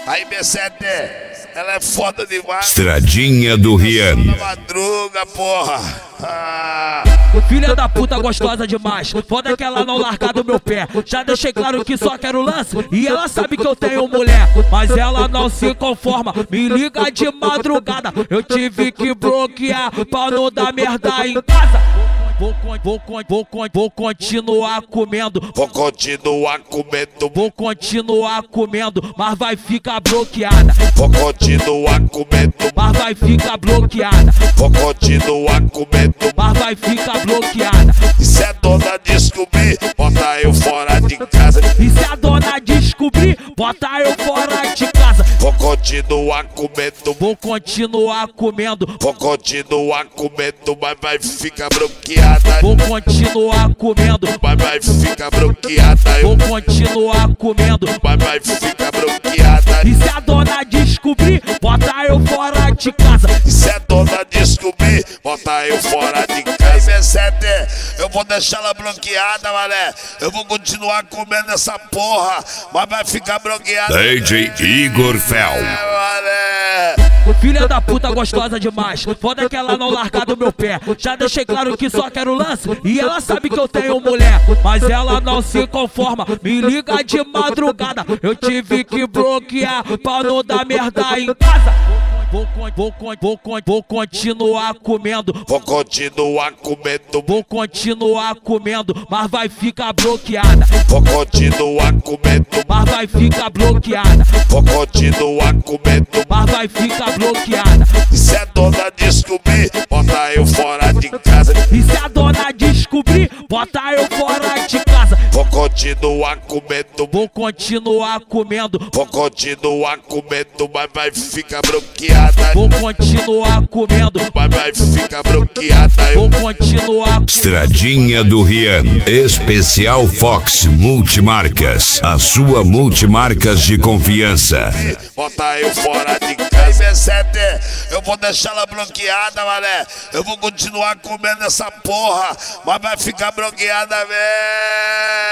Aí, B7, ela é foda demais. Estradinha do Rian. Madruga, porra. Filha da puta gostosa demais. Foda que ela não larga do meu pé. Já deixei claro que só quero lance. E ela sabe que eu tenho mulher, mas ela não se conforma. Me liga de madrugada. Eu tive que bloquear pra não dar merda em casa. Vou continuar comendo. Vou continuar comendo. Vou continuar comendo, mas vai ficar bloqueada. Vou continuar comendo. Mas vai ficar bloqueada. Vou continuar comendo. Mas vai ficar bloqueada. E se a dona descobrir, bota eu fora de casa. E se a dona descobrir, bota eu fora de casa. Vou continuar comendo. Vou continuar comendo. Vou continuar comendo, mas vai ficar bloqueada. Vou continuar comendo. Mas vai ficar bloqueada. Vou continuar comendo. Mas vai ficar bloqueada. E se a dona descobrir, bota eu fora de casa. E se a dona descobrir, bota eu fora de casa. B7, eu vou deixar ela bloqueada, mané. Eu vou continuar comendo essa porra, mas vai ficar bloqueada. DJ Igor Fel. Mané. Filha da puta gostosa demais. Foda que ela não larga do meu pé. Já deixei claro que só quero lance. E ela sabe que eu tenho mulher, mas ela não se conforma. Me liga de madrugada. Eu tive que bloquear pra não dar merda em casa. Vou continuar comendo. Vou continuar comendo. Vou continuar comendo, mas vai ficar bloqueada. Vou continuar comendo. Mas vai ficar bloqueada. Vou continuar comendo. Mas vai ficar bloqueada. E se a dona descobrir, bota eu fora de casa. E se a dona descobrir, bota eu fora de casa. Vou continuar comendo. Vou continuar comendo. Vou continuar comendo, mas vai ficar bloqueada. Vou continuar comendo. Mas vai ficar bloqueada. Vou continuar. Estradinha do Rian. Especial Fox Multimarcas. A sua multimarcas de confiança. Bota eu fora de casa. B7, eu vou deixar ela bloqueada, mané. Eu vou continuar comendo essa porra, mas vai ficar bloqueada, velho.